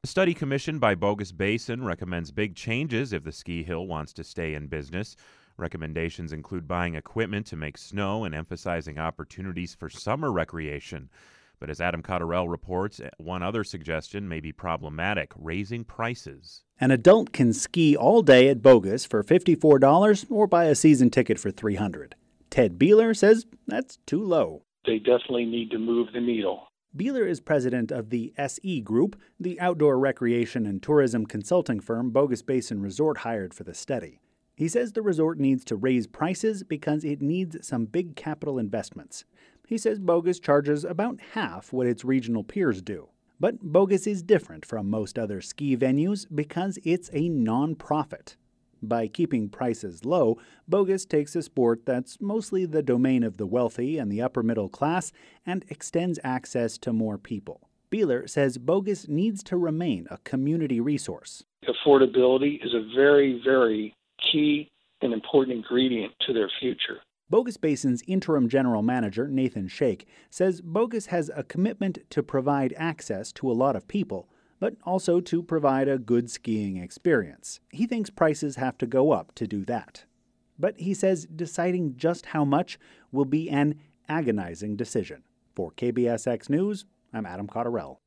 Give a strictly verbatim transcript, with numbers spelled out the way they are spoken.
A study commissioned by Bogus Basin recommends big changes if the ski hill wants to stay in business. Recommendations include buying equipment to make snow and emphasizing opportunities for summer recreation. But as Adam Cotterell reports, one other suggestion may be problematic: raising prices. An adult can ski all day at Bogus for fifty-four dollars or buy a season ticket for three hundred dollars. Ted Beeler says that's too low. They definitely need to move the needle. Beeler is president of the S E Group, the outdoor recreation and tourism consulting firm Bogus Basin Resort hired for the study. He says the resort needs to raise prices because it needs some big capital investments. He says Bogus charges about half what its regional peers do. But Bogus is different from most other ski venues because it's a non-profit. By keeping prices low, Bogus takes a sport that's mostly the domain of the wealthy and the upper middle class and extends access to more people. Beeler says Bogus needs to remain a community resource. Affordability is a very, very key and important ingredient to their future. Bogus Basin's interim general manager, Nathan Shake, says Bogus has a commitment to provide access to a lot of people, but also to provide a good skiing experience. He thinks prices have to go up to do that. But he says deciding just how much will be an agonizing decision. For K B S X News, I'm Adam Cotterell.